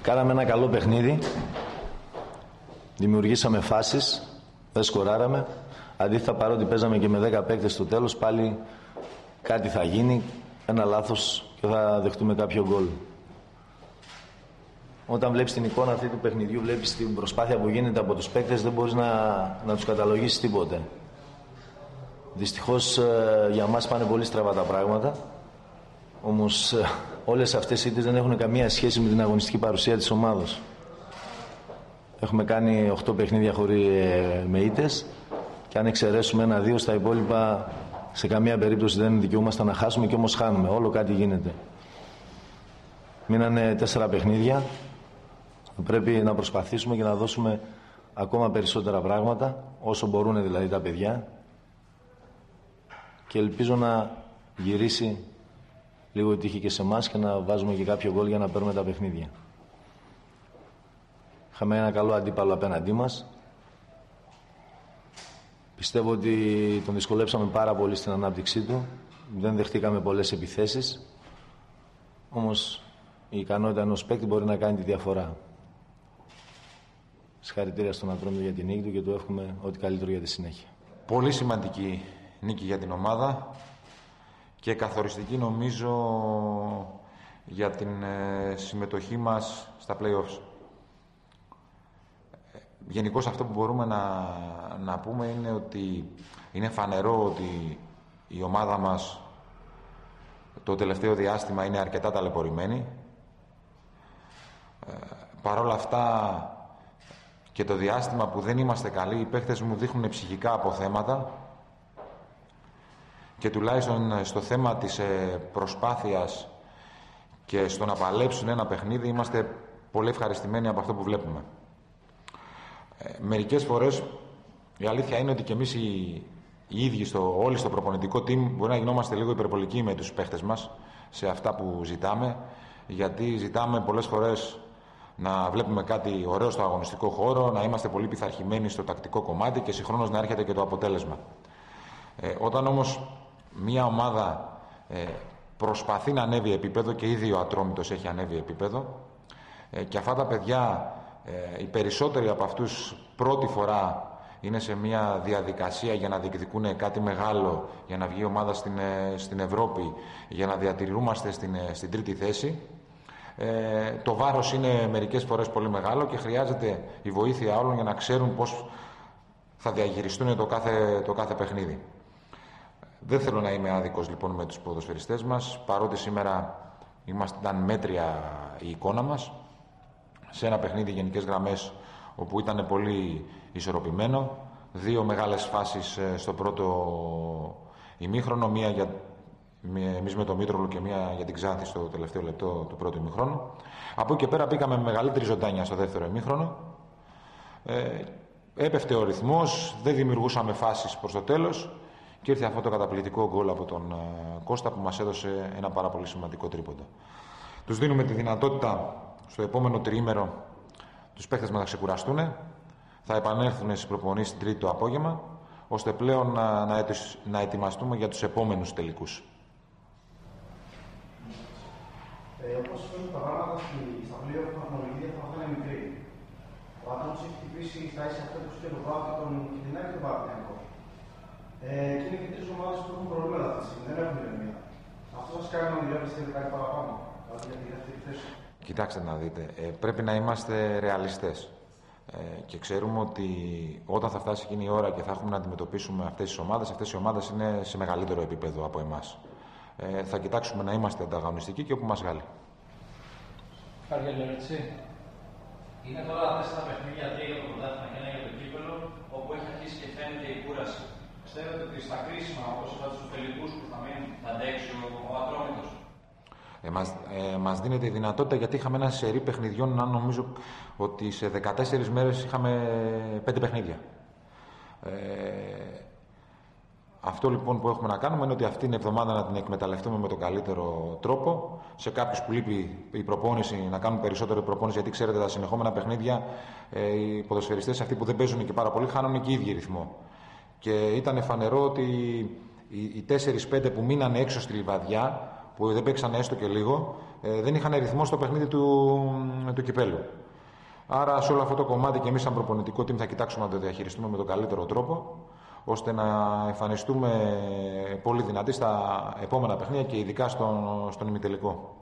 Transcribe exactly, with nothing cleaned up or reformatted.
Κάναμε ένα καλό παιχνίδι. Δημιουργήσαμε φάσεις. Δεν σκοράραμε. Αντίθετα, παρότι παίζαμε και με δέκα παίκτες στο τέλος, πάλι κάτι θα γίνει. Ένα λάθος και θα δεχτούμε κάποιο γκολ. Όταν βλέπεις την εικόνα αυτή του παιχνιδιού, βλέπεις την προσπάθεια που γίνεται από τους παίκτες, δεν μπορείς να, να τους καταλογίσεις τίποτε. Δυστυχώς για μας πάνε πολύ στραβά τα πράγματα. Όμως όλες αυτές οι ήττες δεν έχουν καμία σχέση με την αγωνιστική παρουσία της ομάδας. Έχουμε κάνει οκτώ παιχνίδια χωρίς με ήττες και αν εξαιρέσουμε ένα-δύο στα υπόλοιπα, σε καμία περίπτωση δεν δικαιούμαστε να χάσουμε και όμως χάνουμε. Όλο κάτι γίνεται. Μείνανε τέσσερα παιχνίδια. Πρέπει να προσπαθήσουμε και να δώσουμε ακόμα περισσότερα πράγματα, όσο μπορούν δηλαδή τα παιδιά. Και ελπίζω να γυρίσει λίγο η τύχη και σε εμάς και να βάζουμε και κάποιο γκολ για να παίρνουμε τα παιχνίδια. Είχαμε ένα καλό αντίπαλο απέναντί μας. Πιστεύω ότι τον δυσκολέψαμε πάρα πολύ στην ανάπτυξή του. Δεν δεχτήκαμε πολλές επιθέσεις. Όμως η ικανότητα ενός παίκτη μπορεί να κάνει τη διαφορά. Συγχαρητήρια στον Ατρόμητο για την νίκη του και του εύχομαι ό,τι καλύτερο για τη συνέχεια. Πολύ σημαντική νίκη για την ομάδα και καθοριστική νομίζω για την ε, συμμετοχή μας στα play-offs. Γενικώς αυτό που μπορούμε να, να πούμε είναι ότι είναι φανερό ότι η ομάδα μας το τελευταίο διάστημα είναι αρκετά ταλαιπωρημένη. Ε, Παρ' όλα αυτά και το διάστημα που δεν είμαστε καλοί, οι παίχτες μου δείχνουν ψυχικά αποθέματα και τουλάχιστον στο θέμα της προσπάθειας και στο να παλέψουν ένα παιχνίδι είμαστε πολύ ευχαριστημένοι από αυτό που βλέπουμε. Ε, μερικές φορές η αλήθεια είναι ότι και εμείς οι, οι ίδιοι στο, όλοι στο προπονητικό team μπορεί να γινόμαστε λίγο υπερβολικοί με τους παίχτες μας σε αυτά που ζητάμε, γιατί ζητάμε πολλές φορές να βλέπουμε κάτι ωραίο στο αγωνιστικό χώρο, να είμαστε πολύ πειθαρχημένοι στο τακτικό κομμάτι και συγχρόνως να έρχεται και το αποτέλεσμα. Ε, όταν όμως μια ομάδα ε, προσπαθεί να ανέβει επίπεδο και ήδη ο Ατρόμητος έχει ανέβει επίπεδο ε, και αυτά τα παιδιά, ε, οι περισσότεροι από αυτούς πρώτη φορά είναι σε μια διαδικασία για να διεκδικούν κάτι μεγάλο, για να βγει η ομάδα στην, ε, στην Ευρώπη, για να διατηρούμαστε στην, ε, στην τρίτη θέση. Ε, το βάρος είναι μερικές φορές πολύ μεγάλο και χρειάζεται η βοήθεια όλων για να ξέρουν πώς θα διαχειριστούν το κάθε, το κάθε παιχνίδι. Δεν θέλω να είμαι άδικος λοιπόν με τους ποδοσφαιριστές μας, παρότι σήμερα ήταν μέτρια η εικόνα μας σε ένα παιχνίδι γενικές γραμμές όπου ήταν πολύ ισορροπημένο. Δύο μεγάλες φάσεις στο πρώτο ημίχρονο, μία για εμείς με το Μήτρολο και μία για την Ξάνθη στο τελευταίο λεπτό του πρώτου ημίχρονου. Από εκεί και πέρα πήγαμε με μεγαλύτερη ζωντάνια στο δεύτερο ημίχρονο. Ε, έπεφτε ο ρυθμός, δεν δημιουργούσαμε φάσεις προς το τέλος και ήρθε αυτό το καταπληκτικό γκολ από τον uh, Κώστα που μας έδωσε ένα πάρα πολύ σημαντικό τρίποντα. Τους δίνουμε τη δυνατότητα στο επόμενο τριήμερο τους παίχτες μας να ξεκουραστούν, θα επανέλθουν στις προπονήσεις την Τρίτη το απόγευμα, ώστε πλέον να, να, ετου, να ετοιμαστούμε για τους επόμενους τελικούς. Ε, όπως φαίνονται τα πράγματα στα πλοία που βαθμολογική διαφορά θα είναι μικρή. Ο Άτομος έχει χτυπήσει στα ίσα αυτούς και τον Πάο και τον Κιτινάκη και τον Παναθηναϊκό. Ε, και είναι και τρεις ομάδες που έχουν προβλήματα αυτή τη στιγμή, δεν έχουν ηρεμία. Αυτό σας κάνει να διαβάσετε κάτι παραπάνω, δηλαδή για τη δεύτερη θέση. Κοιτάξτε να δείτε, ε, πρέπει να είμαστε ρεαλιστές. Ε, και ξέρουμε ότι όταν θα φτάσει εκείνη η ώρα και θα έχουμε να αντιμετωπίσουμε αυτές τις ομάδες, αυτές οι ομάδες είναι σε μεγαλύτερο επίπεδο από εμάς. Ε, θα κοιτάξουμε να είμαστε ανταγωνιστικοί και όπου μας βγάλει. Καριαλιορίτση. Είναι τώρα τέσσερα παιχνίδια, τρία για το πρωτάθλημα και ένα για το κύπελλο, όπου έχει αρχίσει και φαίνεται η κούραση. Πιστεύετε ότι στα κρίσιμα, όπως είπατε στους τελικούς που θα μείνουν, θα αντέξει ο, ο Ατρόμητος? Ε, μας, ε, μας δίνεται η δυνατότητα, γιατί είχαμε ένα σερί παιχνιδιών, να νομίζω ότι σε δεκατέσσερις μέρες είχαμε πέντε παιχνίδια. Ε, Αυτό λοιπόν που έχουμε να κάνουμε είναι ότι αυτή την εβδομάδα να την εκμεταλλευτούμε με τον καλύτερο τρόπο. Σε κάποιους που λείπει η προπόνηση, να κάνουν περισσότερη προπόνηση, γιατί ξέρετε τα συνεχόμενα παιχνίδια ε, οι ποδοσφαιριστές αυτοί που δεν παίζουν και πάρα πολύ χάνουν και οι ίδιοι ρυθμό. Και ήταν φανερό ότι οι, οι τέσσερις πέντε που μείνανε έξω στη Λιβαδιά, που δεν παίξαν έστω και λίγο, ε, δεν είχαν ρυθμό στο παιχνίδι του, του κυπέλου. Άρα σε όλο αυτό το κομμάτι και εμείς σαν προπονητικό team θα κοιτάξουμε να το διαχειριστούμε με τον καλύτερο τρόπο, ώστε να εμφανιστούμε πολύ δυνατοί στα επόμενα παιχνίδια και ειδικά στον, στον ημιτελικό.